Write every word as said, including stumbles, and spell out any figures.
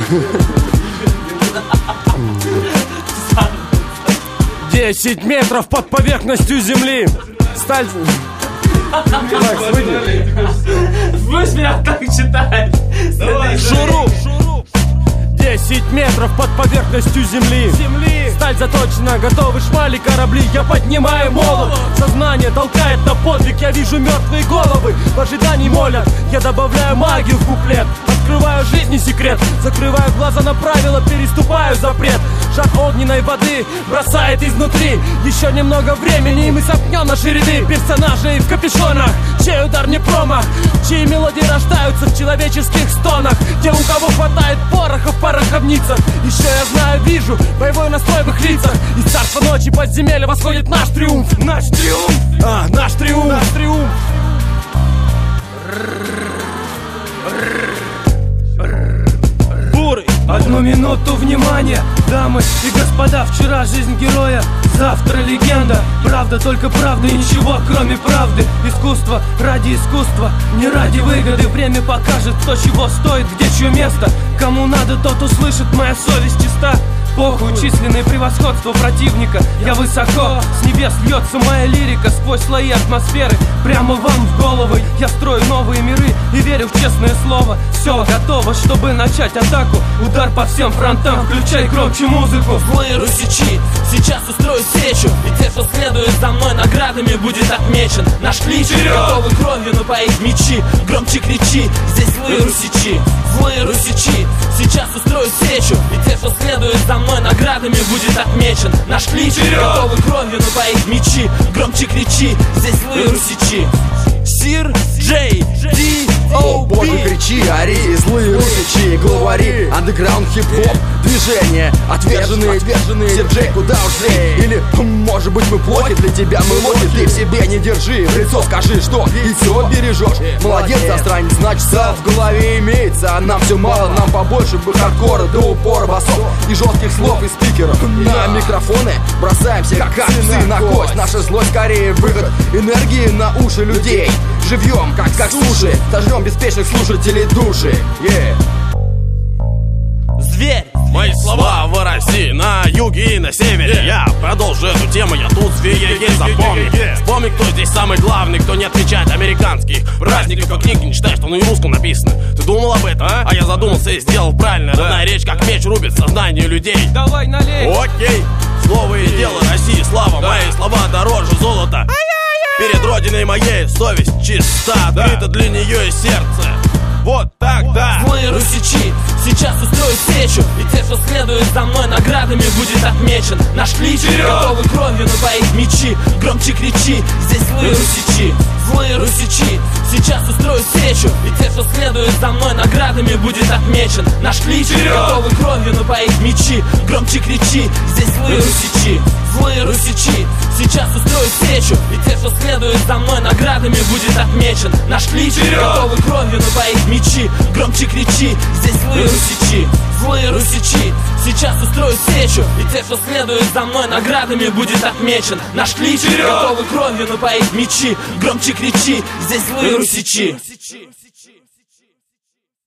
Десять метров под поверхностью земли. Сталь... Пусть меня так читает. Шуруп. Десять метров под поверхностью земли. Сталь заточена, готовы шмали корабли. Я поднимаю молот, сознание толкает на подвиг. Я вижу мертвые головы, в ожидании молят. Я добавляю магию в куплет, открываю жизни секрет. Закрываю глаза на правила, переступаю запрет. Шар огненной воды бросает изнутри. Еще немного времени, и мы сопнем наши ряды персонажей в капюшонах, чей удар не промах, чьи мелодии рождаются в человеческих стонах. Те, у кого хватает пороха в пороховницах. Еще я знаю, вижу боевой настрой в их лицах. Из царства ночи подземелья восходит наш триумф. Наш триумф, а, наш триумф, наш триумф. Бурый. Одну минуту внимания, дамы и господа. Вчера жизнь героя, завтра легенда. Правда, только правда и ничего кроме правды. Искусство ради искусства, не ради выгоды. Время покажет, кто чего стоит, где чье место. Кому надо, тот услышит, моя совесть чиста. Похуй, численное превосходство противника. Я высоко, с небес льется моя лирика. Сквозь слои атмосферы, прямо вам в головы. Я строю новые миры и верю в честное слово. Все готово, чтобы начать атаку. Удар по всем фронтам, включай громче музыку. Злые русичи, сейчас устрою встречу. И те, что следует за мной, наградами будет отмечен. Наш клич, готовы кровью напоить мечи. Громче кричи, здесь злые русичи. Злые русичи, сейчас устрою встречу. И те, что следует за мной, наградами будет отмечен. Наш клич, готовы кровью напоить мечи. Громче кричи, здесь злые русичи. Сир Джей Ди О, боже, кричи, ори, злые русичи, главари, андеграунд, хип-хоп, движение, отверженные, отверженные, Сир Джей, куда уж злей? Или, может быть, мы плохи, для тебя мы лохи. Ты в себе не держи, в лицо скажи, что и все бережешь. Молодец, засранец, значит, в голове имеется. А нам все мало, нам побольше бы хардкора, до упора басов и жестких слов и спикеров. На микрофоны бросаемся, как псы на кость. Наша злость скорее выход энергии на уши людей. Живьем, как, как суши, сожрем беспечных слушателей души. Yeah. Зверь. Мои слова в России, на юге и на севере. Yeah. Я продолжу эту тему, я тут зверей запомни. Yeah. Вспомни, кто здесь самый главный, кто не отмечает американских праздников, а книги не читаешь, что на русском написано. Ты думал об этом? А, а я задумался и сделал правильно. Родная речь, как меч, рубит сознание людей. Давай налей. Окей, слово и дело, России слава. Да. Мои слова дороже золота. Перед родиной моей совесть чиста, открыта для нее и сердце. Вот так, да. Злые русичи, сейчас устрою встречу. И те, что следует за мной, наградами будет отмечен. Наш клич, готовы кровью напоить мечи. Громче кричи, здесь злые русичи. Злые русичи, сейчас устрою встречу. И те, что следует за мной, наградами будет отмечен. Наш клич, готовы кровью напоить мечи. Громче кричи, здесь злые русичи. Злые русичи, сейчас устрою встречу. И те, что следует за мной, наградами будет отмечен. Наш клич, готовы кровью напоить мечи. Громче кричи, здесь злые русичи. Злые русичи, сейчас устрою встречу. И те, что следует за мной, наградами будет отмечен. Наш клич, готовы кровью напоить мечи. Громче кричи, здесь злые русичи.